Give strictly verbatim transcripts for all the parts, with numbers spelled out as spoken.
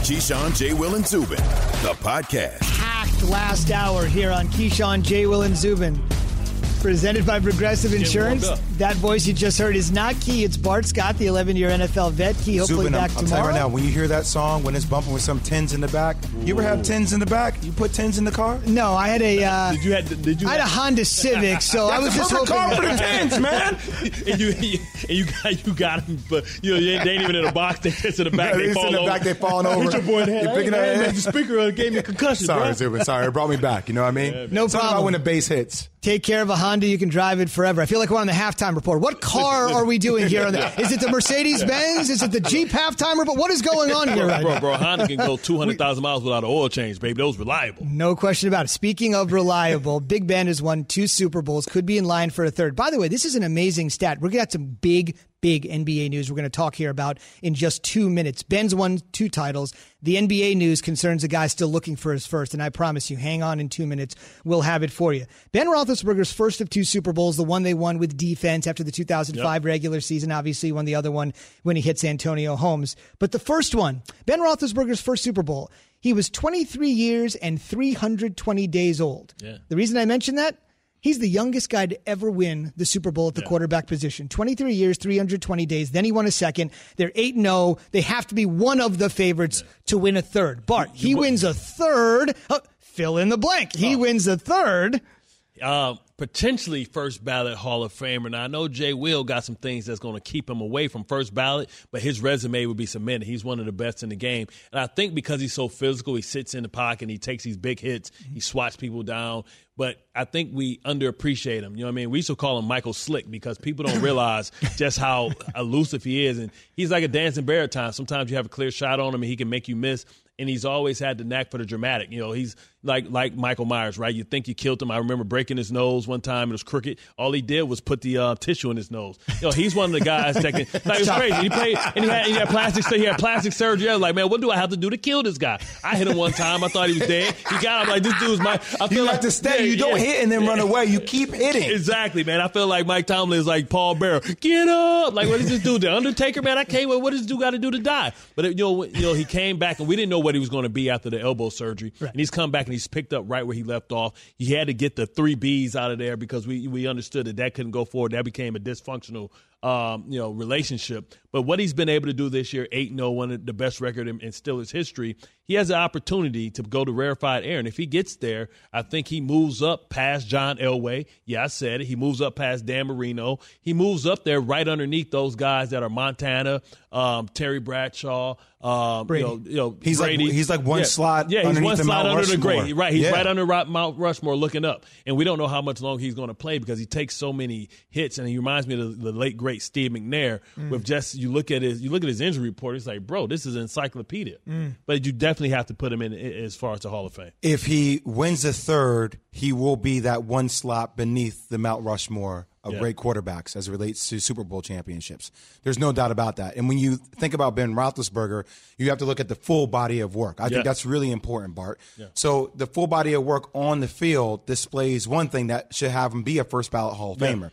Keyshawn, J. Will, and Zubin, the podcast. Packed last hour here on Keyshawn, J. Will, and Zubin. Presented by Progressive Insurance. That voice you just heard is not Key. It's Bart Scott, the eleven-year N F L vet. Key, hopefully Zubin, back I'm, I'm tomorrow. telling you right now, when you hear that song, when it's bumping with some tens in the back, you ever have tens in the back? You put tens in the car? No, I had a. Uh, did you had? Did you? I had a Honda Civic, so I was just hoping. car for the tens, man. and you and you got you got them, but you know they ain't even in the box. They just in the back. No, they they fall in the over. back. They falling over. Hit your boy in the head. You're picking hey, up man, the speaker gave me a concussion. Sorry, bro. Zubin. Sorry, it brought me back. You know what I mean? Yeah, no Something problem. about when the bass hits. Take care of a Honda. You can drive it forever. I feel like we're on the halftime report. What car are we doing here? On the, is it the Mercedes-Benz? Is it the Jeep halftime report? What is going on here right bro, now? bro, Honda can go two hundred thousand miles without an oil change, baby. Those reliable. No question about it. Speaking of reliable, Big Ben has won two Super Bowls, could be in line for a third. By the way, this is an amazing stat. We're going to have some big, big N B A news we're going to talk here about in just two minutes. Ben's won two titles. The N B A news concerns a guy still looking for his first, and I promise you, hang on in two minutes. We'll have it for you. Ben Roethlisberger's first of two Super Bowls, the one they won with defense after the two thousand five yep. regular season, obviously won the other one when he hits Antonio Holmes. But the first one, Ben Roethlisberger's first Super Bowl, he was twenty-three years and three hundred twenty days old. Yeah. The reason I mention that, he's the youngest guy to ever win the Super Bowl at the yeah. quarterback position. twenty-three years, three hundred twenty days. Then he won a second. They're eight and oh. They have to be one of the favorites yeah. to win a third. Bart, he you, wins a third. Oh, fill in the blank. He oh. wins a third. Uh, potentially first ballot Hall of Famer. Now, I know Jay Will got some things that's going to keep him away from first ballot, but his resume would be cemented. He's one of the best in the game. And I think because he's so physical, he sits in the pocket, and he takes these big hits, he swats people down. But I think we underappreciate him. You know what I mean? We used to call him Michael Slick because people don't realize just how elusive he is. And he's like a dancing bear at times. Sometimes you have a clear shot on him, and he can make you miss. And he's always had the knack for the dramatic. You know, he's like like Michael Myers, right? You think you killed him. I remember breaking his nose one time. It was crooked. All he did was put the uh, tissue in his nose. You know, he's one of the guys that can. Like, it was crazy. He played, and he had, he had plastic. He had plastic surgery. I was like, man, what do I have to do to kill this guy? I hit him one time. I thought he was dead. He got him like this dude's my. I feel you like, have to stay. Yeah, you don't yeah. hit and then run away. You keep hitting. Exactly, man. I feel like Mike Tomlin is like Paul Bearer. Get up! Like, what does this dude? The Undertaker, man. I can't. What does this dude got to do to die? But you know, you know, he came back, and we didn't know what he was going to be after the elbow surgery. Right. And he's come back and he's picked up right where he left off. He had to get the three B's out of there because we we understood that that couldn't go forward. That became a dysfunctional um, you know, relationship. But what he's been able to do this year, eight and oh, one of the best record in, in Steelers history, he has an opportunity to go to rarefied air. And if he gets there, I think he moves up past John Elway. Yeah, I said it. He moves up past Dan Marino. He moves up there right underneath those guys that are Montana, um, Terry Bradshaw, um, you know, you know, he's Brady. like he's like one yeah. slot. Yeah, he's one slot under the great. Right, he's yeah. right under Mount Rushmore, looking up. And we don't know how much longer he's going to play because he takes so many hits. And he reminds me of the, the late great Steve McNair. Mm. With just you look at his you look at his injury report, it's like, bro, this is an encyclopedia. Mm. But you definitely have to put him in as far as the Hall of Fame. If he wins a third, he will be that one slot beneath the Mount Rushmore of yeah. great quarterbacks as it relates to Super Bowl championships. There's no doubt about that. And when you think about Ben Roethlisberger, you have to look at the full body of work. I yeah. think that's really important, Bart. Yeah. So the full body of work on the field displays one thing that should have him be a first ballot Hall of yeah. Famer.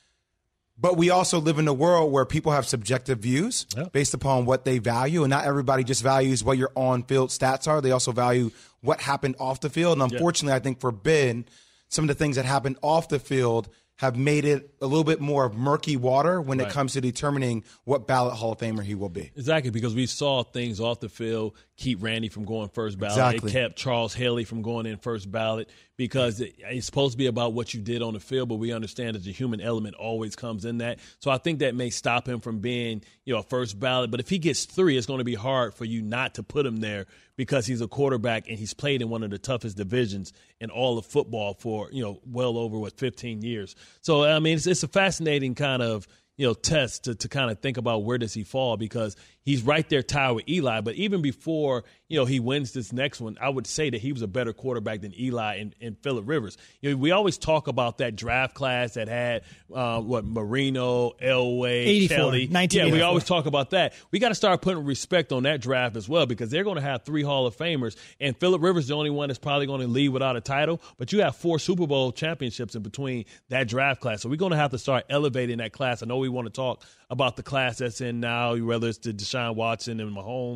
But we also live in a world where people have subjective views yeah. based upon what they value, and not everybody just values what your on-field stats are. They also value what happened off the field. And unfortunately, yeah. I think for Ben, some of the things that happened off the field have made it a little bit more of murky water when right. it comes to determining what ballot Hall of Famer he will be. Exactly, because we saw things off the field keep Randy from going first ballot. Exactly. It kept Charles Haley from going in first ballot because it, it's supposed to be about what you did on the field, but we understand that the human element always comes in that. So I think that may stop him from being, you know, a first ballot. But if he gets three, it's going to be hard for you not to put him there because he's a quarterback and he's played in one of the toughest divisions in all of football for, you know, well over, what, fifteen years. So, I mean, it's, it's a fascinating kind of, you know, test to, to kind of think about where does he fall because he's right there tied with Eli. But even before, you know, he wins this next one, I would say that he was a better quarterback than Eli and, and Phillip Rivers. You know, we always talk about that draft class that had, uh, what, Marino, Elway, Kelly. Yeah, we always talk about that. We got to start putting respect on that draft as well because they're going to have three Hall of Famers. And Phillip Rivers is the only one that's probably going to leave without a title. But you have four Super Bowl championships in between that draft class. So we're going to have to start elevating that class. I know we want to talk about the class that's in now, whether it's the Deshaun Watson and Mahomes.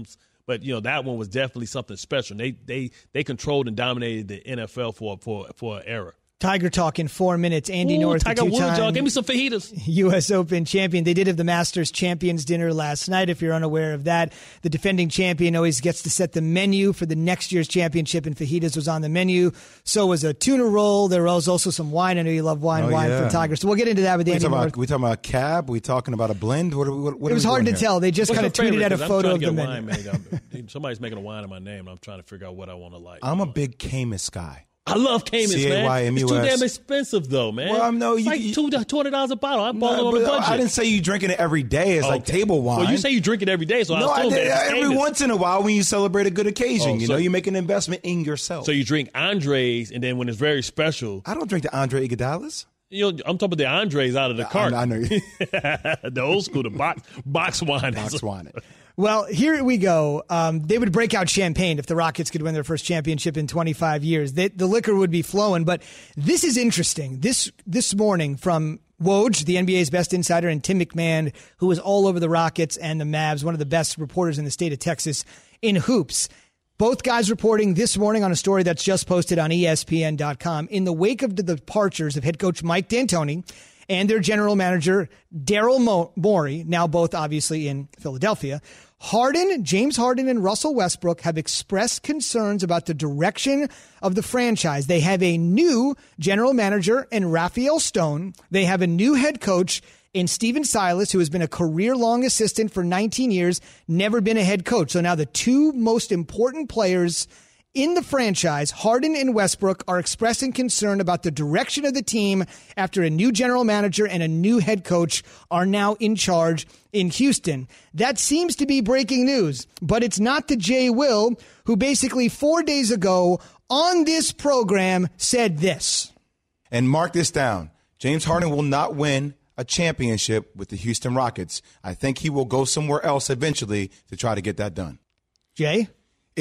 But, you know, that one was definitely something special. They they they controlled and dominated the N F L for for for an era. Tiger Talk in four minutes. Andy Ooh, North, Tiger the two-time Woods, y'all. Give me some fajitas. U S Open champion. They did have the Masters Champions Dinner last night, if you're unaware of that. The defending champion always gets to set the menu for the next year's championship, and fajitas was on the menu. So was a tuna roll. There was also some wine. I know you love wine, oh, wine yeah. from Tiger. So we'll get into that with we Andy talking North. about, we talking about a cab? We talking about a blend? What, what, what it was are we hard to doing here? tell. They just kind of tweeted out a photo of the menu. Wine, man. Somebody's making a wine in my name, and I'm trying to figure out what I want to like. I'm a big Camus guy. I love Camus, man. It's too damn expensive, though, man. Well, I'm no, it's you, like two hundred dollars a bottle. I'm balling no, on the budget. I didn't say you drinking it every day. It's okay. Like table wine. Well, you say you drink it every day, so no, I I did. Every Camus. once in a while when you celebrate a good occasion, oh, you so, know, you make an investment in yourself. So you drink Andres, and then when it's very special. I don't drink the Andre Iguodala's. You know, I'm talking about the Andres out of the cart. I, I know you. The old school, the box box wine. Box wine. Well, here we go. Um, they would break out champagne if the Rockets could win their first championship in twenty-five years. They, the liquor would be flowing. But this is interesting. This this morning from Woj, the N B A's best insider, and Tim McMahon, who was all over the Rockets and the Mavs, one of the best reporters in the state of Texas in hoops. Both guys reporting this morning on a story that's just posted on E S P N dot com. In the wake of the departures of head coach Mike D'Antoni and their general manager Daryl Mo- Morey, now both obviously in Philadelphia, Harden, James Harden, and Russell Westbrook have expressed concerns about the direction of the franchise. They have a new general manager in Raphael Stone. They have a new head coach in Stephen Silas, who has been a career-long assistant for nineteen years, never been a head coach. So now the two most important players in the franchise, Harden and Westbrook, are expressing concern about the direction of the team after a new general manager and a new head coach are now in charge in Houston. That seems to be breaking news, but it's not the Jay Will, who basically four days ago on this program said this. And mark this down. James Harden will not win a championship with the Houston Rockets. I think he will go somewhere else eventually to try to get that done. Jay?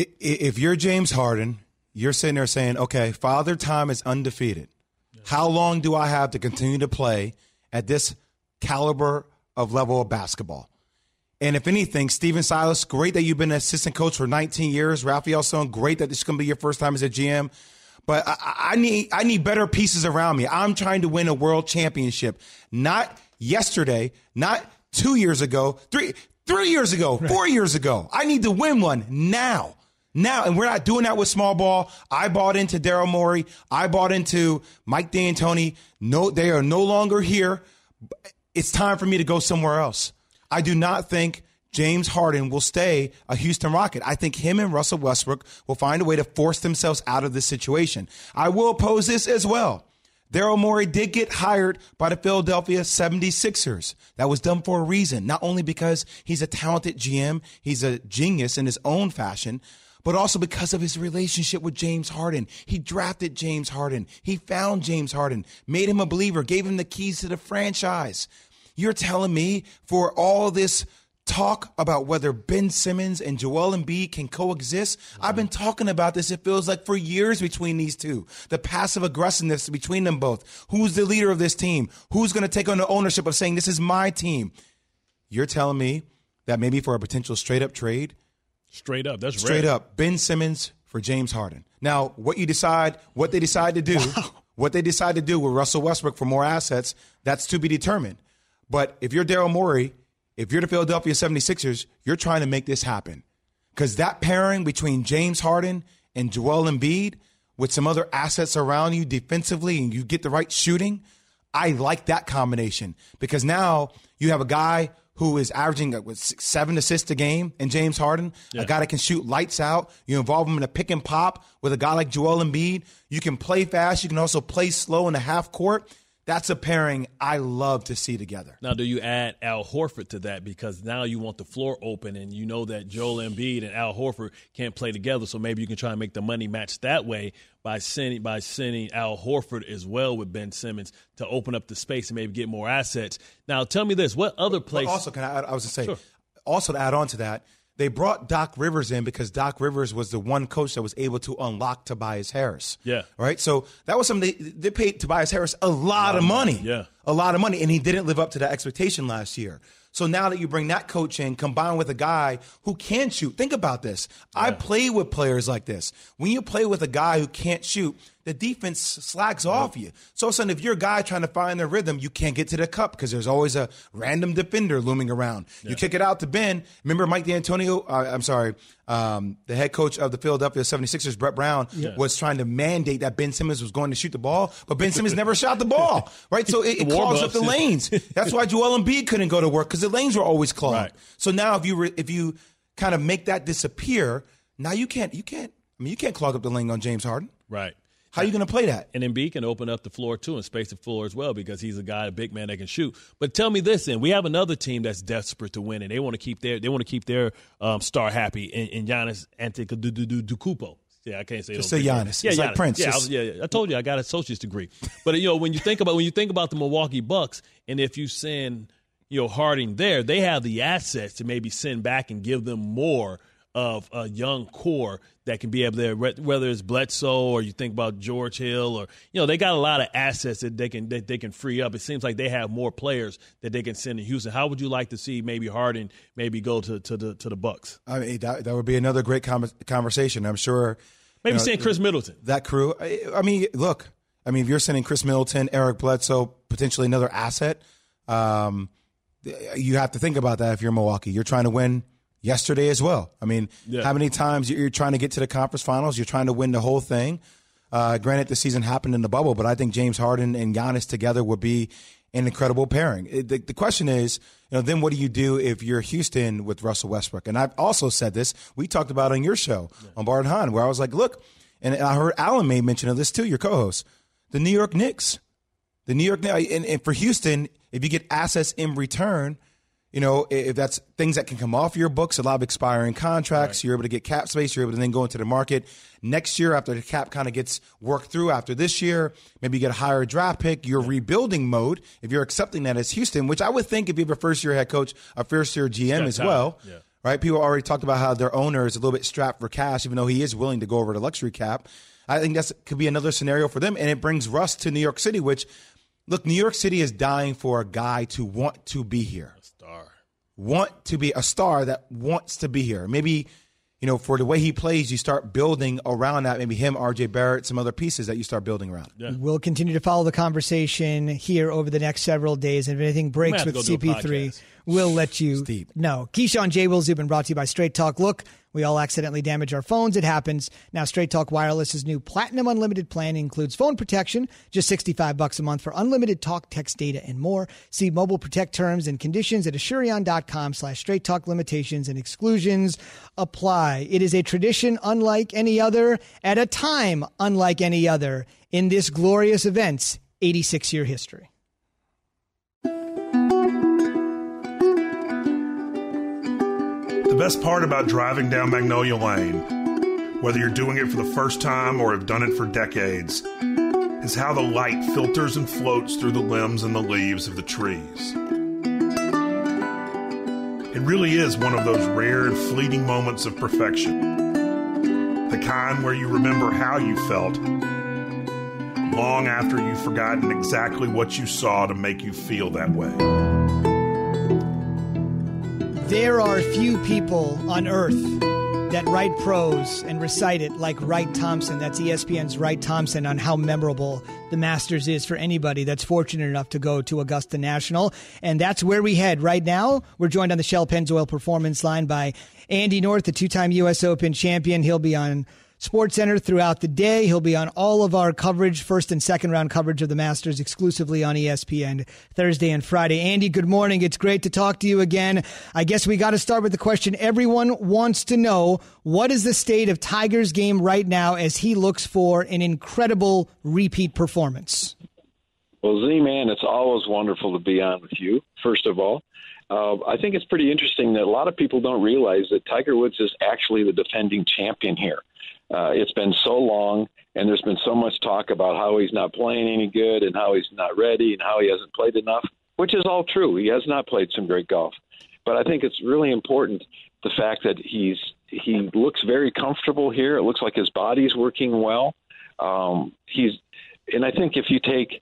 If you're James Harden, you're sitting there saying, okay, Father Time is undefeated. How long do I have to continue to play at this caliber of level of basketball? And if anything, Stephen Silas, great that you've been an assistant coach for nineteen years. Raphael Stone, great that this is going to be your first time as a G M. But I, I need I need better pieces around me. I'm trying to win a world championship. Not yesterday, not two years ago, three three years ago, right. four years ago. I need to win one now. Now, and we're not doing that with small ball. I bought into Daryl Morey. I bought into Mike D'Antoni. No, they are no longer here. It's time for me to go somewhere else. I do not think James Harden will stay a Houston Rocket. I think him and Russell Westbrook will find a way to force themselves out of this situation. I will oppose this as well. Daryl Morey did get hired by the Philadelphia seventy-sixers. That was done for a reason, not only because he's a talented G M, he's a genius in his own fashion, but also because of his relationship with James Harden. He drafted James Harden. He found James Harden, made him a believer, gave him the keys to the franchise. You're telling me for all this talk about whether Ben Simmons and Joel Embiid can coexist? Mm-hmm. I've been talking about this, it feels like, for years between these two. The passive aggressiveness between them both. Who's the leader of this team? Who's going to take on the ownership of saying, this is my team? You're telling me that maybe for a potential straight-up trade, Straight up, that's straight rare. up, Ben Simmons for James Harden. Now, what you decide, what they decide to do, wow. what they decide to do with Russell Westbrook for more assets, that's to be determined. But if you're Daryl Morey, if you're the Philadelphia seventy-sixers, you're trying to make this happen. Because that pairing between James Harden and Joel Embiid with some other assets around you defensively and you get the right shooting, I like that combination. Because now you have a guy who is averaging uh, with six, seven assists a game in James Harden, yeah. a guy that can shoot lights out. You involve him in a pick and pop with a guy like Joel Embiid. You can play fast. You can also play slow in the half court. That's a pairing I love to see together. Now, do you add Al Horford to that? Because now you want the floor open, and you know that Joel Embiid and Al Horford can't play together, so maybe you can try and make the money match that way by sending by sending Al Horford as well with Ben Simmons to open up the space and maybe get more assets. Now, tell me this. What other place? Also, can I, I was going to say, sure. also to add on to that, they brought Doc Rivers in because Doc Rivers was the one coach that was able to unlock Tobias Harris. Yeah. Right? So that was something they, they paid Tobias Harris a lot, a lot of money. money. Yeah. A lot of money. And he didn't live up to that expectation last year. So now that you bring that coach in, combined with a guy who can shoot, think about this. Yeah. I play with players like this. When you play with a guy who can't shoot, the defense slacks yeah. off you. So all of a sudden, if you're a guy trying to find their rhythm, you can't get to the cup because there's always a random defender looming around. Yeah. You kick it out to Ben. Remember Mike D'Antonio, uh, I'm sorry, um, the head coach of the Philadelphia seventy-sixers, Brett Brown, yeah. was trying to mandate that Ben Simmons was going to shoot the ball, but Ben Simmons never shot the ball, right? So it, it clogs up the lanes. That's why Joel Embiid couldn't go to work because the lanes were always clogged. Right. So now if you re, if you kind of make that disappear, now you can't you can't I mean you can't clog up the lane on James Harden. Right. How are you going to play that? And Embiid can open up the floor, too, and space the floor as well because he's a guy, a big man that can shoot. But tell me this, then. We have another team that's desperate to win, and they want to keep their they want to keep their um, star happy in, in Giannis Antetokounmpo. Yeah, I can't say Just say Giannis. Yeah, it's Giannis. like Prince. Yeah, Just... I, yeah, I told you I got an associate's degree. But, you know, when you think about when you think about the Milwaukee Bucks, and if you send, you know, Harding there, they have the assets to maybe send back and give them more of a young core that can be able to, whether it's Bledsoe or you think about George Hill, or, you know, they got a lot of assets that they can that they can free up. It seems like they have more players that they can send to Houston. How would you like to see maybe Harden maybe go to to the to the Bucks? I mean, that, that would be another great com- conversation. I'm sure. Maybe you know, send Chris Middleton. That crew. I, I mean, look. I mean, if you're sending Chris Middleton, Eric Bledsoe, potentially another asset, um, you have to think about that if you're Milwaukee. You're trying to win yesterday as well. I mean, yeah. how many times you're trying to get to the conference finals? You're trying to win the whole thing. Uh, granted, the season happened in the bubble, but I think James Harden and Giannis together would be an incredible pairing. It, the, the question is, you know, then what do you do if you're Houston with Russell Westbrook? And I've also said this. We talked about it on your show yeah. on Bart and Hahn, where I was like, look, and I heard Alan made mention of this too, your co-host, the New York Knicks. The New York Knicks, and, and for Houston, if you get assets in return, you know, if that's things that can come off your books, a lot of expiring contracts, right. You're able to get cap space, you're able to then go into the market next year after the cap kind of gets worked through after this year. Maybe you get a higher draft pick. You're yeah. rebuilding mode if you're accepting that as Houston, which I would think if you have a first-year head coach, a first-year G M as well, yeah. right? People already talked about how their owner is a little bit strapped for cash, even though he is willing to go over the luxury cap. I think that could be another scenario for them, and it brings Russ to New York City, which, look, New York City is dying for a guy to want to be here. Want to be a star that wants to be here. Maybe, you know, for the way he plays, you start building around that. Maybe him, R J Barrett, some other pieces that you start building around. Yeah. We'll continue to follow the conversation here over the next several days. And if anything breaks with C P three, we'll let you know. Keyshawn, J. Will Zubin, brought to you by Straight Talk. Look, we all accidentally damage our phones. It happens. Now, Straight Talk Wireless's new Platinum Unlimited plan includes phone protection, just sixty-five bucks a month for unlimited talk, text, data, and more. See Mobile Protect terms and conditions at Asurion.com slash Straight Talk. Limitations and exclusions apply. It is a tradition unlike any other at a time unlike any other in this glorious event's eighty-six-year history. The best part about driving down Magnolia Lane, whether you're doing it for the first time or have done it for decades, is how the light filters and floats through the limbs and the leaves of the trees. It really is one of those rare and fleeting moments of perfection. The kind where you remember how you felt long after you've forgotten exactly what you saw to make you feel that way. There are few people on earth that write prose and recite it like Wright Thompson. That's E S P N's Wright Thompson on how memorable the Masters is for anybody that's fortunate enough to go to Augusta National. And that's where we head right now. We're joined on the Shell Pennzoil Performance Line by Andy North, the two-time U S Open champion. He'll be on SportsCenter throughout the day. He'll be on all of our coverage, first and second round coverage of the Masters exclusively on E S P N Thursday and Friday. Andy, good morning. It's great to talk to you again. I guess we got to start with the question everyone wants to know. What is the state of Tiger's game right now as he looks for an incredible repeat performance? Well, Z-Man, it's always wonderful to be on with you, first of all. Uh, I think it's pretty interesting that a lot of people don't realize that Tiger Woods is actually the defending champion here. Uh, it's been so long, and there's been so much talk about how he's not playing any good and how he's not ready and how he hasn't played enough, which is all true. He has not played some great golf. But I think it's really important, the fact that he's he looks very comfortable here. It looks like his body's working well. Um, he's, and I think if you take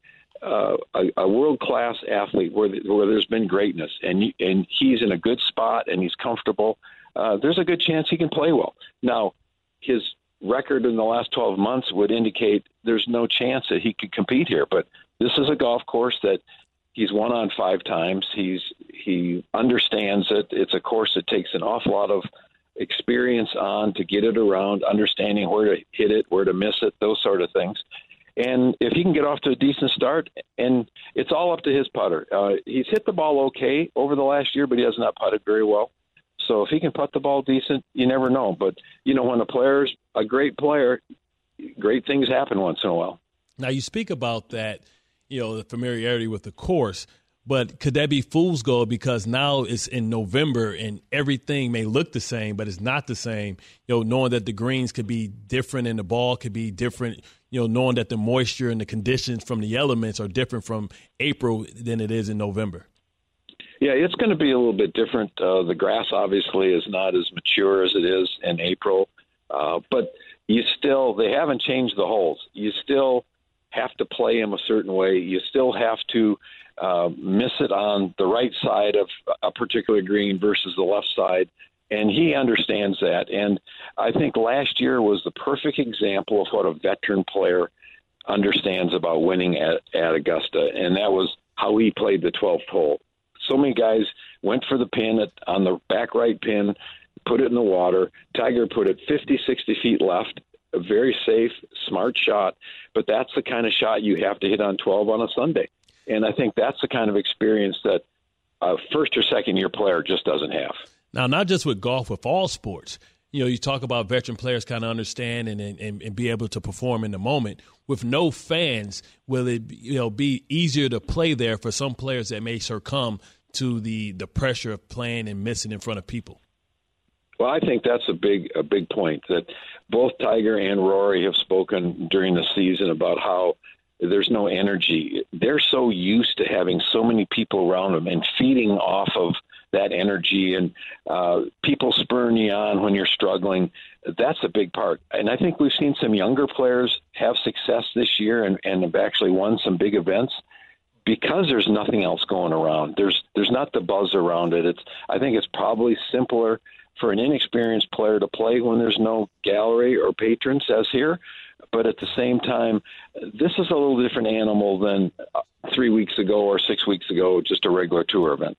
uh, a, a world-class athlete where, where there's been greatness, and you, and he's in a good spot and he's comfortable, uh, there's a good chance he can play well. Now, his record in the last twelve months would indicate there's no chance that he could compete here. But this is a golf course that he's won on five times. He's he understands that it's a course that takes an awful lot of experience on to get it around, understanding where to hit it, where to miss it, those sort of things. And if he can get off to a decent start, and it's all up to his putter. Uh, he's hit the ball okay over the last year, but he has not putted very well. So if he can putt the ball decent, you never know. But, you know, when a player's a great player, great things happen once in a while. Now, you speak about that, you know, the familiarity with the course, but could that be fool's gold because now it's in November and everything may look the same, but it's not the same, you know, knowing that the greens could be different and the ball could be different, you know, knowing that the moisture and the conditions from the elements are different from April than it is in November? Yeah, it's going to be a little bit different. Uh, the grass obviously is not as mature as it is in April, uh, but you still, they haven't changed the holes. You still have to play them a certain way. You still have to uh, miss it on the right side of a particular green versus the left side, and he understands that. And I think last year was the perfect example of what a veteran player understands about winning at, at Augusta, and that was how he played the twelfth hole. So many guys went for the pin at, on the back right pin, put it in the water. Tiger put it fifty, sixty feet left, a very safe, smart shot, but that's the kind of shot you have to hit on twelve on a Sunday. And I think that's the kind of experience that a first or second year player just doesn't have. Now, not just with golf, with all sports. You know, you talk about veteran players kind of understand and, and, and be able to perform in the moment. With no fans, will it you know be easier to play there for some players that may succumb to the, the pressure of playing and missing in front of people? Well, I think that's a big a big point, that both Tiger and Rory have spoken during the season about how there's no energy. They're so used to having so many people around them and feeding off of that energy, and uh, people spurring you on when you're struggling. That's a big part. And I think we've seen some younger players have success this year and, and have actually won some big events because there's nothing else going around. There's there's not the buzz around it. It's I think it's probably simpler for an inexperienced player to play when there's no gallery or patrons as here. But at the same time, this is a little different animal than three weeks ago or six weeks ago, just a regular tour event.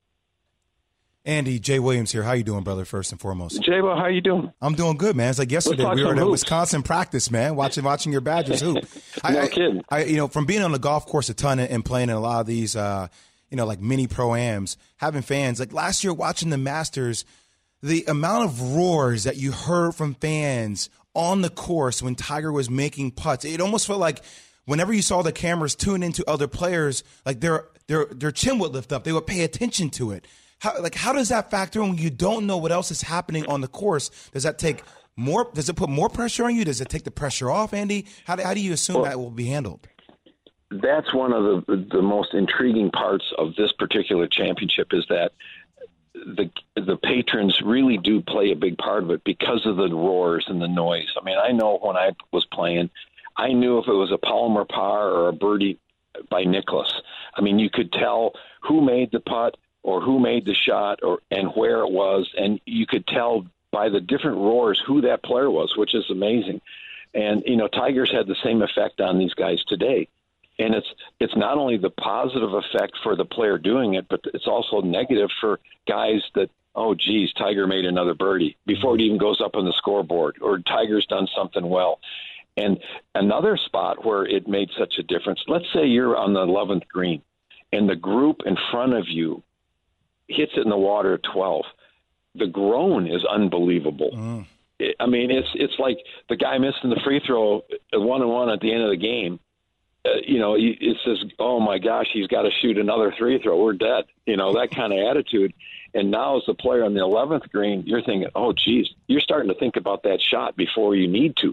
Andy, Jay Williams here. How you doing, brother, first and foremost? Jay, well, how you doing? I'm doing good, man. It's like yesterday we were at a Wisconsin practice, man, watching watching your Badgers hoop. No I, kidding. I, you know, from being on the golf course a ton and playing in a lot of these, uh, you know, like mini pro-ams, having fans. Like last year watching the Masters, the amount of roars that you heard from fans on the course when Tiger was making putts, it almost felt like whenever you saw the cameras tune into other players, like their their their chin would lift up. They would pay attention to it. How, like, how does that factor in when you don't know what else is happening on the course? Does that take more? Does it put more pressure on you? Does it take the pressure off, Andy? How do, how do you assume well, that will be handled? That's one of the the most intriguing parts of this particular championship is that the the patrons really do play a big part of it because of the roars and the noise. I mean, I know when I was playing, I knew if it was a Palmer par or a birdie by Nicklaus. I mean, you could tell who made the putt or who made the shot or and where it was, and you could tell by the different roars who that player was, which is amazing. And, you know, Tiger's had the same effect on these guys today. And it's it's not only the positive effect for the player doing it, but it's also negative for guys that, oh, geez, Tiger made another birdie before it even goes up on the scoreboard, or Tiger's done something well. And another spot where it made such a difference, let's say you're on the eleventh green and the group in front of you hits it in the water at twelve. The groan is unbelievable. Mm. It, I mean, it's it's like the guy missing the free throw at one and one at the end of the game. Uh, you know, it says, oh, my gosh, he's got to shoot another free throw. We're dead. You know, that kind of attitude. And now as a player on the eleventh green, you're thinking, oh, geez, you're starting to think about that shot before you need to.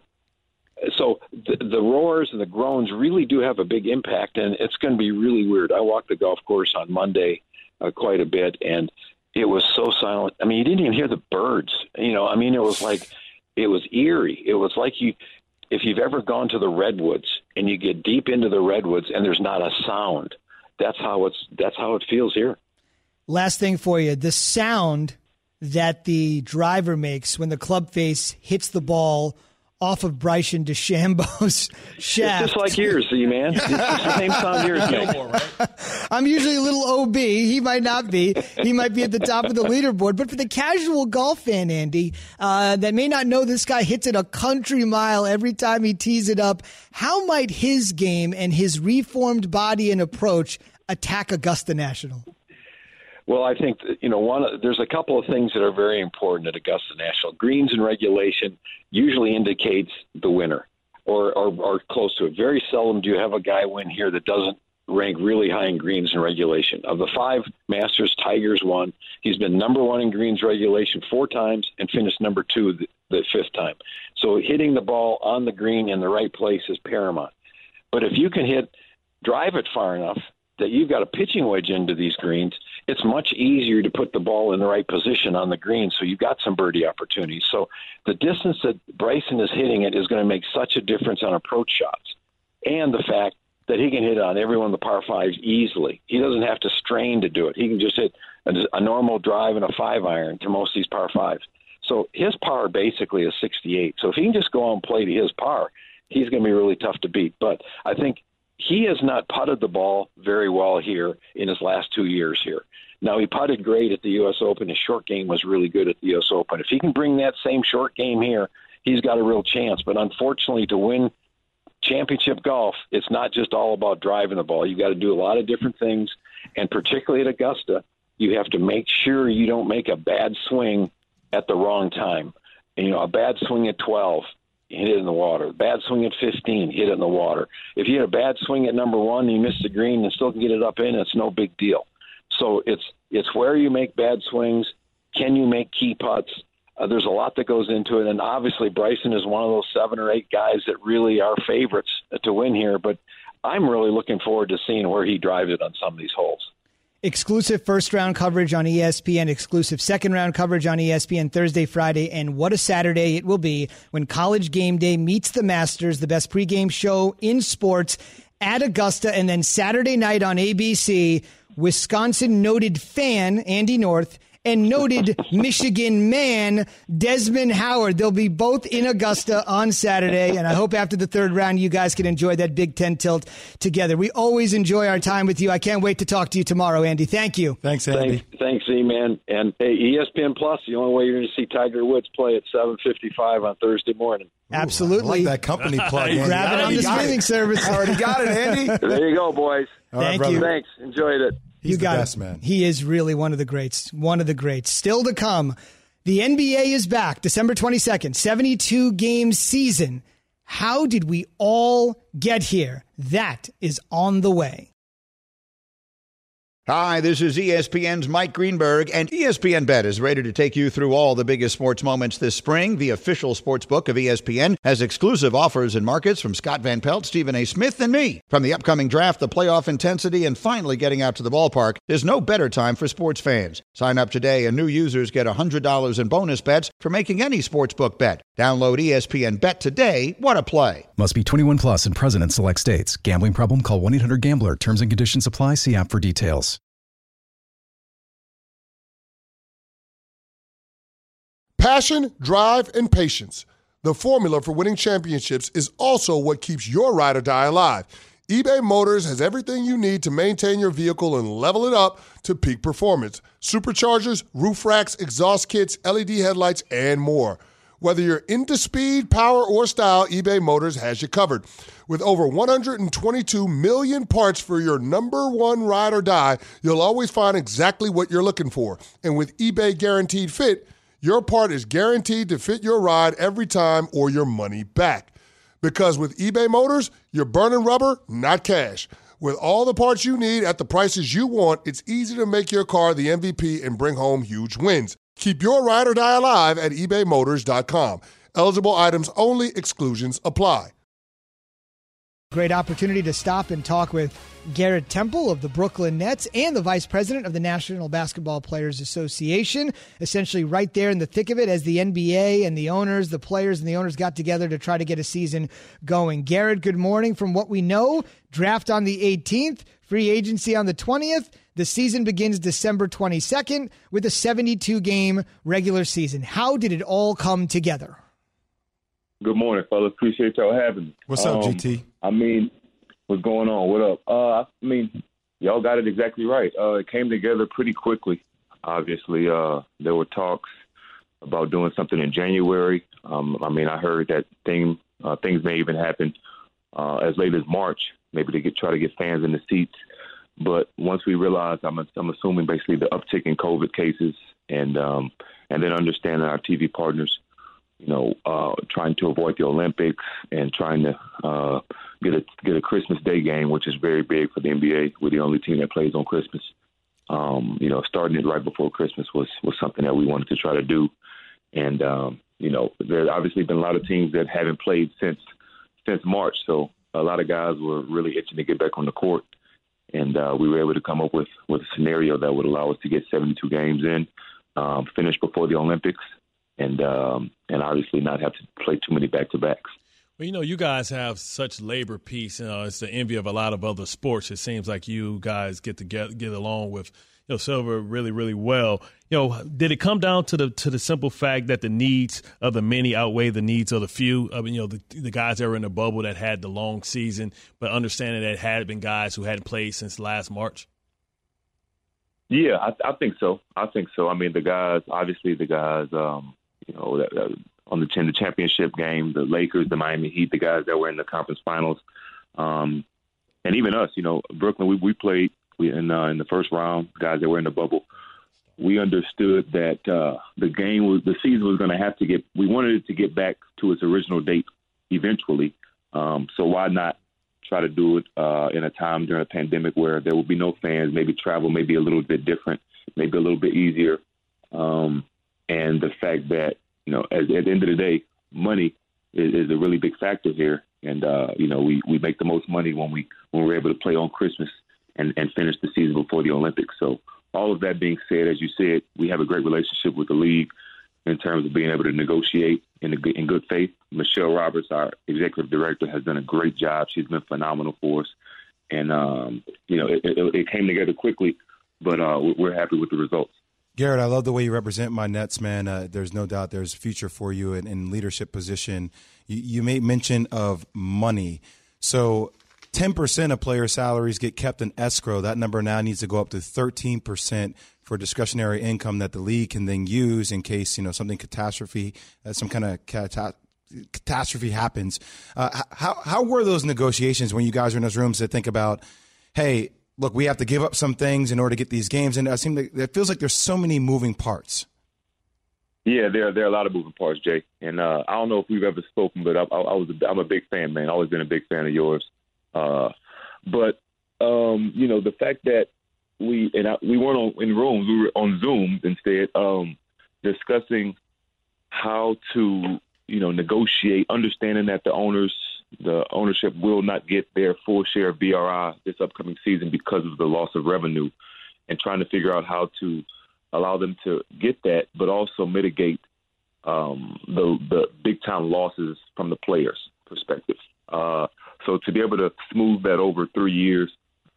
So the, the roars and the groans really do have a big impact, and it's going to be really weird. I walked the golf course on Monday uh, quite a bit, and it was so silent. I mean, you didn't even hear the birds. You know, I mean, it was like it was eerie. It was like you – if you've ever gone to the redwoods and you get deep into the redwoods and there's not a sound. That's how it's that's how it feels here. Last thing for you, the sound that the driver makes when the club face hits the ball off of Bryson DeChambeau's shaft. It's just like yours, see, man. It's the same sound yours make. I'm usually a little O B. He might not be. He might be at the top of the leaderboard. But for the casual golf fan, Andy, uh, that may not know this guy hits it a country mile every time he tees it up, how might his game and his reformed body and approach attack Augusta National? Well, I think, you know, one there's a couple of things that are very important at Augusta National. Greens and regulation usually indicates the winner or, or, or close to it. Very seldom do you have a guy win here that doesn't rank really high in greens and regulation. Of the five Masters, Tiger's won. He's been number one in greens regulation four times and finished number two the, the fifth time. So hitting the ball on the green in the right place is paramount. But if you can hit, drive it far enough that you've got a pitching wedge into these greens, it's much easier to put the ball in the right position on the green, so you've got some birdie opportunities. So the distance that Bryson is hitting it is going to make such a difference on approach shots, and the fact that he can hit on every one of the par fives easily. He doesn't have to strain to do it. He can just hit a, a normal drive and a five iron to most of these par fives. So his par basically is sixty-eight. So if he can just go out and play to his par, he's going to be really tough to beat. But I think he has not putted the ball very well here in his last two years here. Now, he putted great at the U S Open. His short game was really good at the U S Open. If he can bring that same short game here, he's got a real chance. But unfortunately, to win championship golf, it's not just all about driving the ball. You've got to do a lot of different things. And particularly at Augusta, you have to make sure you don't make a bad swing at the wrong time. And, you know, a bad swing at twelve, hit it in the water. Bad swing at fifteen, hit it in the water. If you had a bad swing at number one and you missed the green and still can get it up in, it's no big deal. So it's it's where you make bad swings. Can you make key putts? Uh, there's a lot that goes into it. And obviously Bryson is one of those seven or eight guys that really are favorites to win here. But I'm really looking forward to seeing where he drives it on some of these holes. Exclusive first-round coverage on E S P N, exclusive second-round coverage on E S P N Thursday, Friday, and what a Saturday it will be when College Game Day meets the Masters, the best pregame show in sports at Augusta, and then Saturday night on A B C, Wisconsin noted fan Andy North and noted Michigan man Desmond Howard. They'll be both in Augusta on Saturday, and I hope after the third round you guys can enjoy that Big Ten tilt together. We always enjoy our time with you. I can't wait to talk to you tomorrow, Andy. Thank you. Thanks, Andy. Thanks, thanks E-Man. And hey, E S P N Plus, the only way you're going to see Tiger Woods play at seven fifty-five on Thursday morning. Ooh, absolutely. I like that company plug. Andy. Grab it on the streaming service. Already got it, Andy. There you go, boys. All right, Thank brother. you. Thanks. Enjoyed it. He's you the got best, it. man. He is really one of the greats. One of the greats. Still to come, the N B A is back December twenty-second, seventy-two game season. How did we all get here? That is on the way. Hi, this is E S P N's Mike Greenberg, and E S P N Bet is ready to take you through all the biggest sports moments this spring. The official sports book of E S P N has exclusive offers and markets from Scott Van Pelt, Stephen A. Smith, and me. From the upcoming draft, the playoff intensity, and finally getting out to the ballpark, there's no better time for sports fans. Sign up today, and new users get one hundred dollars in bonus bets for making any sportsbook bet. Download E S P N Bet today. What a play. Must be twenty-one plus and present in select states. Gambling problem? Call one eight hundred gambler. Terms and conditions apply. See app for details. Passion, drive, and patience. The formula for winning championships is also what keeps your ride or die alive. eBay Motors has everything you need to maintain your vehicle and level it up to peak performance. Superchargers, roof racks, exhaust kits, L E D headlights, and more. Whether you're into speed, power, or style, eBay Motors has you covered. With over one hundred twenty-two million parts for your number one ride or die, you'll always find exactly what you're looking for. And with eBay Guaranteed Fit, your part is guaranteed to fit your ride every time or your money back. Because with eBay Motors, you're burning rubber, not cash. With all the parts you need at the prices you want, it's easy to make your car the M V P and bring home huge wins. Keep your ride or die alive at ebay motors dot com. Eligible items only. Exclusions apply. Great opportunity to stop and talk with Garrett Temple of the Brooklyn Nets and the vice president of the National Basketball Players Association, essentially right there in the thick of it as the N B A and the owners, the players and the owners got together to try to get a season going. Garrett, good morning. From what we know, draft on the eighteenth, free agency on the twentieth. The season begins December twenty-second with a seventy-two game regular season. How did it all come together? Good morning, fellas. Appreciate y'all having me. What's up, um, G T? I mean, what's going on? What up? Uh, I mean, y'all got it exactly right. Uh, it came together pretty quickly. Obviously, uh, there were talks about doing something in January. Um, I mean, I heard that thing, uh, things may even happen uh, as late as March, maybe to get try to get fans in the seats. But once we realized, I'm, I'm assuming basically the uptick in COVID cases, and um, and then understanding our T V partners, you know, uh, trying to avoid the Olympics and trying to uh, get a get a Christmas Day game, which is very big for the N B A. We're the only team that plays on Christmas. Um, you know, starting it right before Christmas was, was something that we wanted to try to do. And, um, you know, there's obviously been a lot of teams that haven't played since since March. So a lot of guys were really itching to get back on the court. And uh, we were able to come up with, with a scenario that would allow us to get seventy-two games in, um, finish before the Olympics, and um, and obviously not have to play too many back-to-backs. Well, you know, you guys have such labor peace. You know, it's the envy of a lot of other sports. It seems like you guys get to get, get along with, you know, Silver really, really well. You know, did it come down to the to the simple fact that the needs of the many outweigh the needs of the few? I mean, you know, the, the guys that were in the bubble that had the long season, but understanding that it had been guys who hadn't played since last March? Yeah, I, I think so. I think so. I mean, the guys, obviously the guys, um, you know, that, that, on the, the championship game, the Lakers, the Miami Heat, the guys that were in the conference finals, um, and even us, you know, Brooklyn, we, we played we, in, uh, in the first round, guys that were in the bubble. We understood that uh, the game was, the season was going to have to get, we wanted it to get back to its original date eventually. Um, so why not try to do it uh, in a time during a pandemic where there will be no fans, maybe travel may be a little bit different, maybe a little bit easier. Um, and the fact that, you know, at, at the end of the day, money is, is a really big factor here. And, uh, you know, we, we make the most money when, we, when we're able to play on Christmas and, and finish the season before the Olympics. So all of that being said, as you said, we have a great relationship with the league in terms of being able to negotiate in, a, in good faith. Michelle Roberts, our executive director, has done a great job. She's been phenomenal for us. And, um, you know, it, it, it came together quickly, but uh, we're happy with the results. Garrett, I love the way you represent my Nets, man. Uh, there's no doubt there's a future for you in, in leadership position. You, you made mention of money. So ten percent of player salaries get kept in escrow. That number now needs to go up to thirteen percent for discretionary income that the league can then use in case, you know, something catastrophe, uh, some kind of cata- catastrophe happens. Uh, how, how were those negotiations when you guys were in those rooms to think about, hey, look, we have to give up some things in order to get these games. And it seems like it feels like there's so many moving parts. Yeah, there there are a lot of moving parts, Jay. And uh, I don't know if we've ever spoken, but I, I, I was a, I'm a big fan, man. Always been a big fan of yours. Uh, but um, you know, the fact that we and I, we weren't on, in rooms, we were on Zoom instead, um, discussing how to you know negotiate, understanding that the owners. The ownership will not get their full share of B R I this upcoming season because of the loss of revenue, and trying to figure out how to allow them to get that, but also mitigate um, the the big time losses from the players' perspective. Uh, so to be able to smooth that over three years,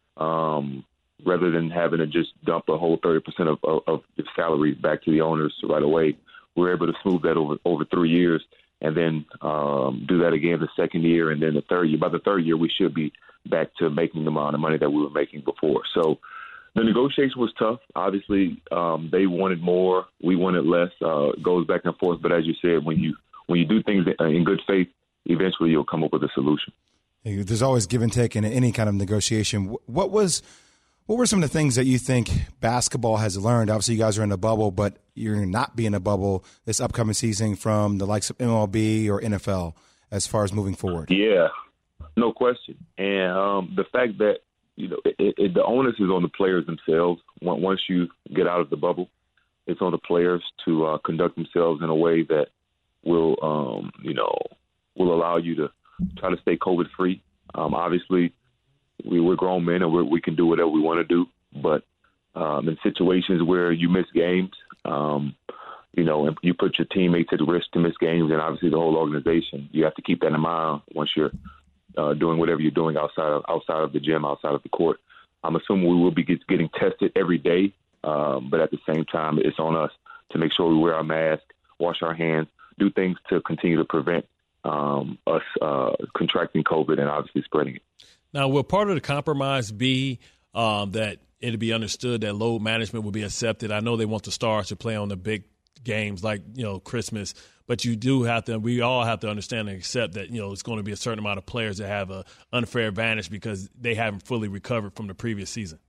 um, rather than having to just dump a whole thirty percent of, of, of the salaries back to the owners right away, we're able to smooth that over over three years. And then um, do that again the second year, and then the third year. By the third year, we should be back to making the amount of money that we were making before. So the negotiation was tough. Obviously, um, they wanted more, we wanted less. Uh, it goes back and forth. But as you said, when you when you do things in good faith, eventually you'll come up with a solution. There's always give and take in any kind of negotiation. What was what were some of the things that you think basketball has learned? Obviously, you guys are in a bubble, but you're not be in a bubble this upcoming season from the likes of M L B or N F L as far as moving forward. Yeah, no question. And um, the fact that, you know, it, it, the onus is on the players themselves. Once you get out of the bubble, it's on the players to uh, conduct themselves in a way that will, um, you know, will allow you to try to stay COVID free. Um, obviously, we, we're grown men and we're, we can do whatever we want to do. But um, in situations where you miss games, um, you know, and you put your teammates at risk to miss games, and obviously the whole organization, you have to keep that in mind once you're uh, doing whatever you're doing outside of outside of the gym, outside of the court. I'm assuming we will be get, getting tested every day, um, but at the same time, it's on us to make sure we wear our mask, wash our hands, do things to continue to prevent um, us uh, contracting COVID and obviously spreading it. Now, will part of the compromise be um, that it'll be understood that load management will be accepted? I know they want the stars to play on the big games like, you know, Christmas, but you do have to, we all have to understand and accept that, you know, it's going to be a certain amount of players that have an unfair advantage because they haven't fully recovered from the previous season.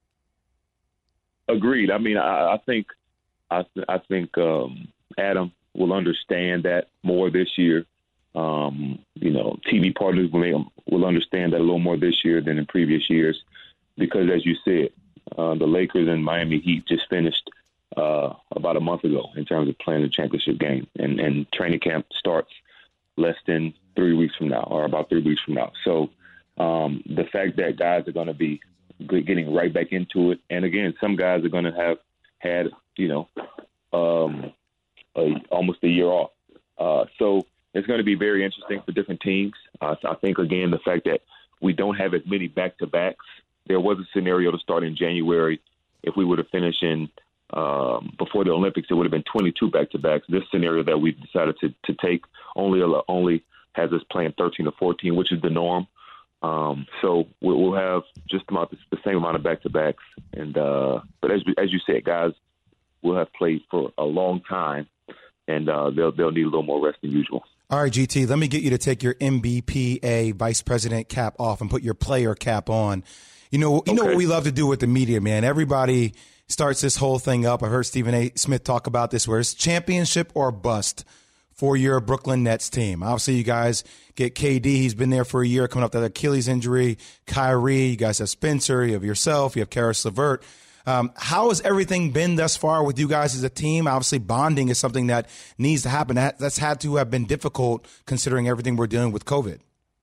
Agreed. I mean, I, I think, I, th- I think um, Adam will understand that more this year. Um, you know, T V partners will, will understand that a little more this year than in previous years because, as you said, uh, the Lakers and Miami Heat just finished uh, about a month ago in terms of playing the championship game, and, and training camp starts less than three weeks from now, or about three weeks from now. So um, the fact that guys are going to be getting right back into it, and again, some guys are going to have had, you know, um, a, almost a year off. Uh, so it's going to be very interesting for different teams. Uh, so I think, again, the fact that we don't have as many back-to-backs. There was a scenario to start in January. If we would have finished in um, before the Olympics, it would have been twenty-two back-to-backs. This scenario that we decided to, to take only only has us playing thirteen or fourteen, which is the norm. Um, so we'll have just about the same amount of back-to-backs. And uh, but as as you said, guys will have played for a long time, and uh, they'll they'll need a little more rest than usual. All right, G T, let me get you to take your M B P A vice president cap off and put your player cap on. You know, you okay. know what we love to do with the media, man. Everybody starts this whole thing up. I've heard Stephen A. Smith talk about this, where it's championship or bust for your Brooklyn Nets team. Obviously, you guys get K D. He's been there for a year, coming off that Achilles injury. Kyrie, you guys have Spencer. You have yourself. You have Karis LeVert. Um, how has everything been thus far with you guys as a team? Obviously, bonding is something that needs to happen. That, that's had to have been difficult considering everything we're dealing with COVID.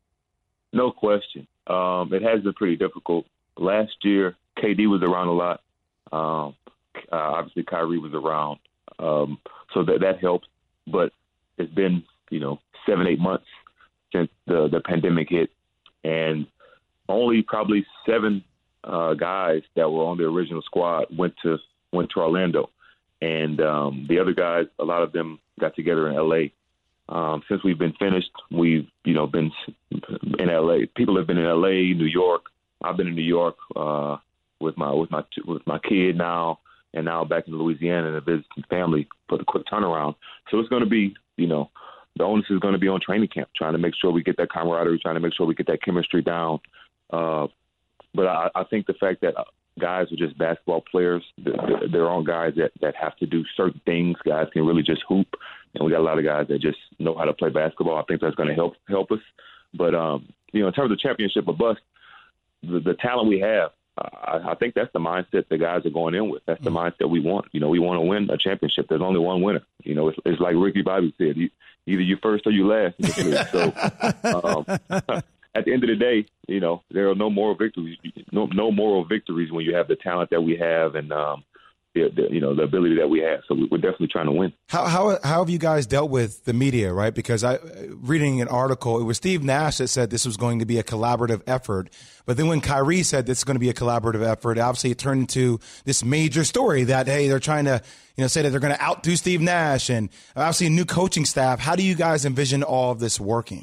No question. Um, it has been pretty difficult. Last year, K D was around a lot. Um, uh, obviously, Kyrie was around. Um, so that, that helped. But it's been, you know, seven, eight months since the, the pandemic hit. And only probably seven uh, guys that were on the original squad went to went to Orlando. And um, the other guys, a lot of them got together in L A. Um, since we've been finished, we've, you know, been in L A. People have been in L A, New York. I've been in New York uh, with my with my with my kid now, and now back in Louisiana and a visiting family for the quick turnaround. So it's going to be, you know, the onus is going to be on training camp, trying to make sure we get that camaraderie, trying to make sure we get that chemistry down. Uh, but I, I think the fact that guys are just basketball players, they're, they're all guys that, that have to do certain things. Guys can really just hoop, and we got a lot of guys that just know how to play basketball. I think that's going to help help us. But um, you know, in terms of championship or bust, the, the talent we have, I, I think that's the mindset the guys are going in with. That's the mindset we want. You know, we want to win a championship. There's only one winner. You know, it's, it's like Ricky Bobby said, you, either you first or you last in this league. So um, at the end of the day, you know, there are no moral victories. No, no moral victories when you have the talent that we have and um, the, the, you know, the ability that we have. So we're definitely trying to win. How how how have you guys dealt with the media, right? Because I reading an article, it was Steve Nash that said this was going to be a collaborative effort. But then when Kyrie said this is going to be a collaborative effort, obviously it turned into this major story that, hey, they're trying to, you know, say that they're going to outdo Steve Nash and obviously a new coaching staff. How do you guys envision all of this working?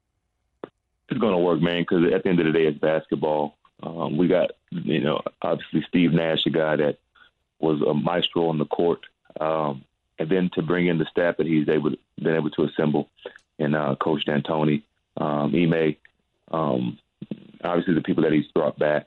It's going to work, man, because at the end of the day, it's basketball. Um, we got, you know, obviously Steve Nash, a guy that was a maestro on the court, um, and then to bring in the staff that he's able been able to assemble, and uh, Coach D'Antoni, um, Ime, um, obviously the people that he's brought back,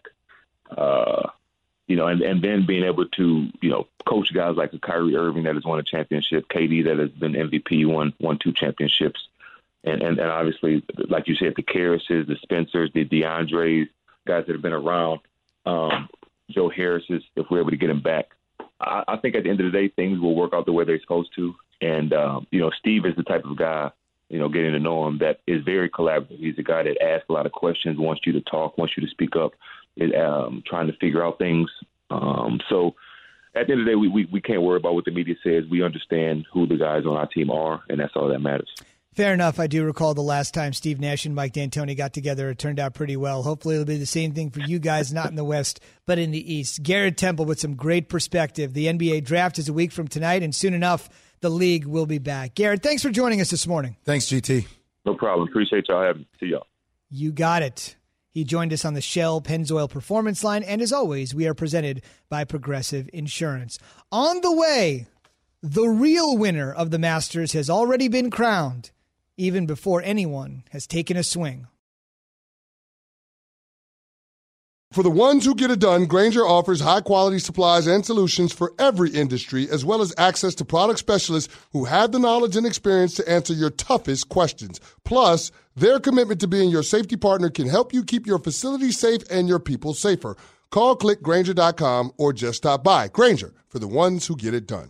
uh, you know, and, and then being able to, you know, coach guys like a Kyrie Irving that has won a championship, K D that has been M V P, won won two championships, and and, and obviously, like you said, the Karises, the Spencers, the DeAndres, guys that have been around, um, Joe Harris's, if we're able to get him back. I, I think at the end of the day, things will work out the way they're supposed to. And, um, you know, Steve is the type of guy, you know, getting to know him, that is very collaborative. He's a guy that asks a lot of questions, wants you to talk, wants you to speak up. it, um, trying to figure out things. Um, so at the end of the day, we, we, we can't worry about what the media says. We understand who the guys on our team are, and that's all that matters. Fair enough. I do recall the last time Steve Nash and Mike D'Antoni got together. It turned out pretty well. Hopefully it'll be the same thing for you guys, not in the West, but in the East. Garrett Temple with some great perspective. The N B A draft is a week from tonight, and soon enough, the league will be back. Garrett, thanks for joining us this morning. Thanks, G T. No problem. Appreciate y'all having me. See y'all. You got it. He joined us on the Shell Pennzoil Performance Line, and as always, we are presented by Progressive Insurance. On the way, the real winner of the Masters has already been crowned, even before anyone has taken a swing. For the ones who get it done, Grainger offers high-quality supplies and solutions for every industry, as well as access to product specialists who have the knowledge and experience to answer your toughest questions. Plus, their commitment to being your safety partner can help you keep your facility safe and your people safer. Call click Grainger dot com or just stop by. Grainger, for the ones who get it done.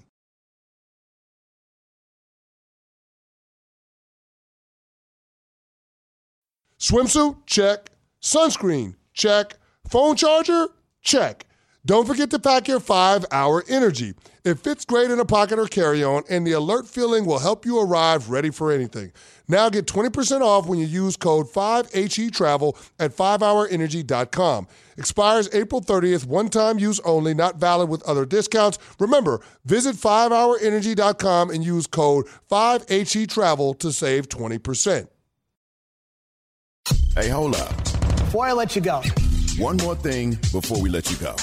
Swimsuit? Check. Sunscreen? Check. Phone charger? Check. Don't forget to pack your five hour Energy. It fits great in a pocket or carry-on, and the alert feeling will help you arrive ready for anything. Now get twenty percent off when you use code five H E Travel at five hour energy dot com. Expires April thirtieth, one-time use only, not valid with other discounts. Remember, visit five hour energy dot com and use code five H E Travel to save twenty percent. Hey, hold up. Before I let you go. One more thing before we let you go.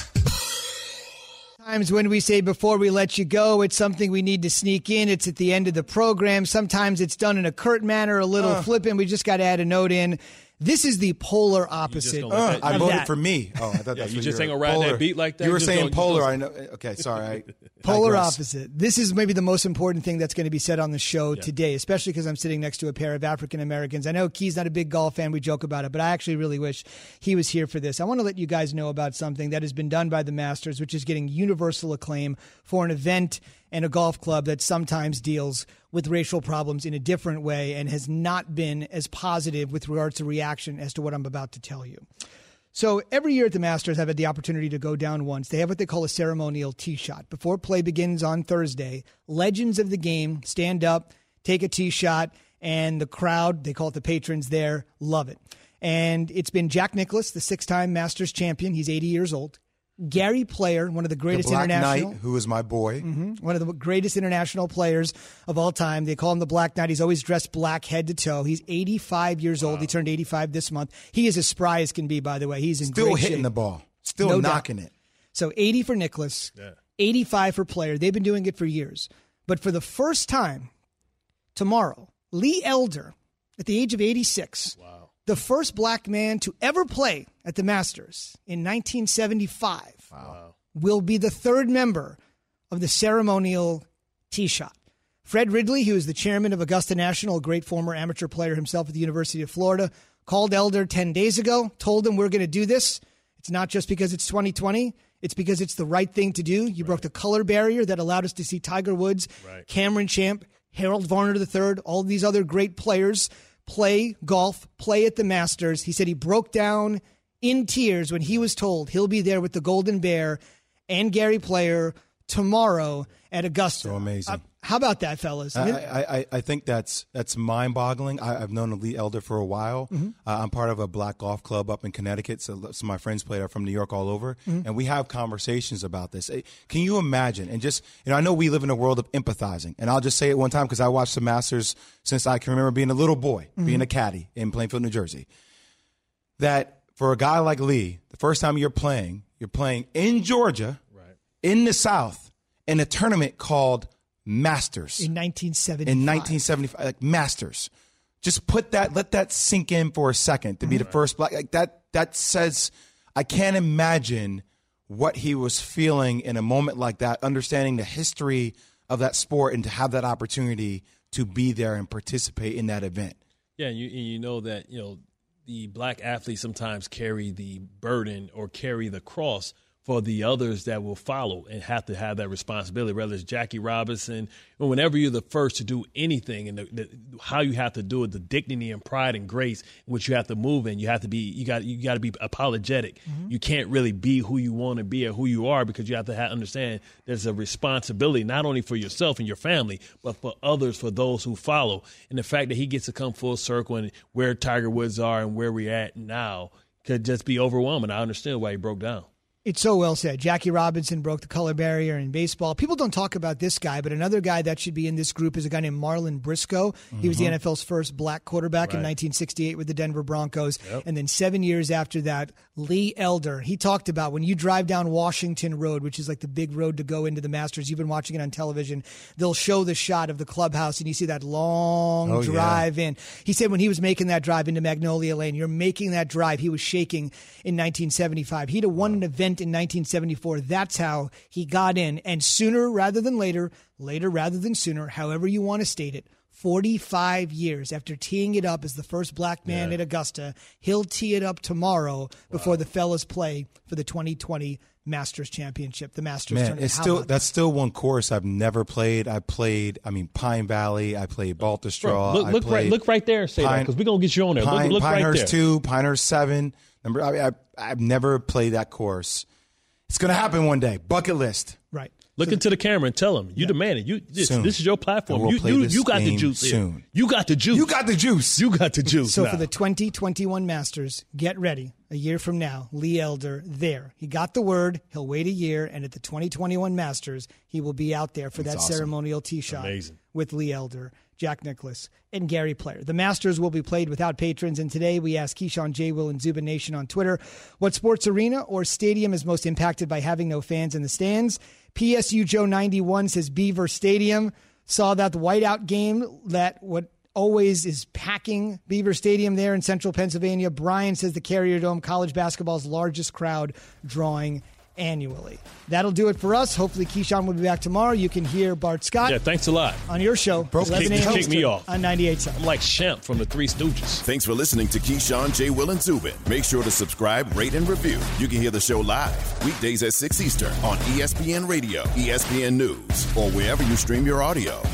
Sometimes when we say before we let you go, it's something we need to sneak in. It's at the end of the program. Sometimes it's done in a curt manner, a little uh, flippant. We just got to add a note in. This is the polar opposite. Uh, I voted that. for me. Oh, I thought yeah, that's you what just you ain't gonna ride that beat like that. You were just saying polar. Just... I know. Okay, sorry. I polar digress. opposite. This is maybe the most important thing that's going to be said on the show yeah. today, especially because I'm sitting next to a pair of African Americans. I know Key's not a big golf fan. We joke about it, but I actually really wish he was here for this. I want to let you guys know about something that has been done by the Masters, which is getting universal acclaim for an event and a golf club that sometimes deals with racial problems in a different way and has not been as positive with regards to reaction as to what I'm about to tell you. So every year at the Masters, I've had the opportunity to go down once. They have what they call a ceremonial tee shot. Before play begins on Thursday, legends of the game stand up, take a tee shot, and the crowd, they call it the patrons there, love it. And it's been Jack Nicklaus, the six-time Masters champion. He's eighty years old. Gary Player, one of the greatest the Black international. Knight, who is my boy. Mm-hmm, one of the greatest international players of all time. They call him the Black Knight. He's always dressed black head to toe. He's eighty-five years wow. old. He turned eighty-five this month. He is as spry as can be, by the way. He's in Still great hitting shape. the ball. Still no knocking doubt. it. So eighty for Nicklaus, yeah. eighty-five for Player. They've been doing it for years. But for the first time, tomorrow, Lee Elder, at the age of eighty-six, wow. the first black man to ever play at the Masters in nineteen seventy-five. Wow. Will be the third member of the ceremonial tee shot. Fred Ridley, who is the chairman of Augusta National, a great former amateur player himself at the University of Florida, called Elder ten days ago, told him we're going to do this. It's not just because it's twenty twenty. It's because it's the right thing to do. You right. broke the color barrier that allowed us to see Tiger Woods, right. Cameron Champ, Harold Varner the third, all these other great players play golf, play at the Masters. He said he broke down in tears when he was told he'll be there with the Golden Bear and Gary Player tomorrow at Augusta. So amazing. Uh, how about that, fellas? I, I, I think that's that's mind-boggling. I, I've known Lee Elder for a while. Mm-hmm. Uh, I'm part of a black golf club up in Connecticut, so some of my friends play there from New York all over, mm-hmm. and we have conversations about this. Can you imagine? And just, you know, I know we live in a world of empathizing, and I'll just say it one time because I watched the Masters since I can remember being a little boy, mm-hmm. being a caddy in Plainfield, New Jersey, that for a guy like Lee, the first time you're playing, you're playing in Georgia, right. in the South, in a tournament called Masters. In nineteen seventy-five. In nineteen seventy-five, like Masters. Just put that, let that sink in for a second to be the first black. Like that, that says, I can't imagine what he was feeling in a moment like that, understanding the history of that sport and to have that opportunity to be there and participate in that event. Yeah, and you, and you know that, you know, the black athletes sometimes carry the burden or carry the cross for the others that will follow and have to have that responsibility, whether it's Jackie Robinson, or whenever you're the first to do anything, and the, the, how you have to do it, the dignity and pride and grace in which you have to move in. You have to be, you got, you got to be apologetic. Mm-hmm. You can't really be who you want to be or who you are, because you have to have, understand there's a responsibility not only for yourself and your family, but for others, for those who follow. And the fact that he gets to come full circle and where Tiger Woods are and where we're at now could just be overwhelming. I understand why he broke down. It's so well said. Jackie Robinson broke the color barrier in baseball. People don't talk about this guy, but another guy that should be in this group is a guy named Marlon Briscoe. Mm-hmm. He was the N F L's first black quarterback right. in nineteen sixty-eight with the Denver Broncos. Yep. And then seven years after that, Lee Elder. He talked about when you drive down Washington Road, which is like the big road to go into the Masters. You've been watching it on television. They'll show the shot of the clubhouse, and you see that long oh, drive yeah. in. He said when he was making that drive into Magnolia Lane, you're making that drive. He was shaking in nineteen seventy-five. He'd have won wow. an event in nineteen seventy-four. That's how he got in. And sooner rather than later, later rather than sooner, however you want to state it, forty-five years after teeing it up as the first black man yeah. at Augusta, he'll tee it up tomorrow wow. before the fellas play for the twenty twenty Masters Championship, the Masters Man, tournament. It's still that's still one course I've never played. I played, I mean, Pine Valley. I played Baltusrol. Look, look right, look right there, say Pine, that, because we're gonna get you on there. Pine, look, look Pinehurst right there. two, Pinehurst seven. Number, I mean, I, I've never played that course. It's going to happen one day. Bucket list. Right. Look so into the camera and tell them you yeah. demand it. You this, this is your platform. We'll you you, you got the juice. Soon. Here. You got the juice. You got the juice. You got the juice. So now. for the twenty twenty-one Masters, get ready. A year from now, Lee Elder there. He got the word. He'll wait a year, and at the twenty twenty-one Masters, he will be out there for That's that awesome. ceremonial tee shot Amazing. with Lee Elder, Jack Nicklaus, and Gary Player. The Masters will be played without patrons, and today we ask Keyshawn, J. Will, and Zubin Nation on Twitter what sports arena or stadium is most impacted by having no fans in the stands. P S U Joe ninety-one says Beaver Stadium. Saw that the whiteout game that what always is packing Beaver Stadium there in central Pennsylvania. Brian says the Carrier Dome, college basketball's largest crowd drawing annually. That'll do it for us. Hopefully Keyshawn will be back tomorrow. You can hear Bart Scott. Yeah, thanks a lot. On your show. Bro, kick, kick me off. On ninety-eight point seven. I'm like Shemp from the Three Stooges. Thanks for listening to Keyshawn, J. Will, and Zubin. Make sure to subscribe, rate, and review. You can hear the show live weekdays at six Eastern on E S P N Radio, E S P N News, or wherever you stream your audio.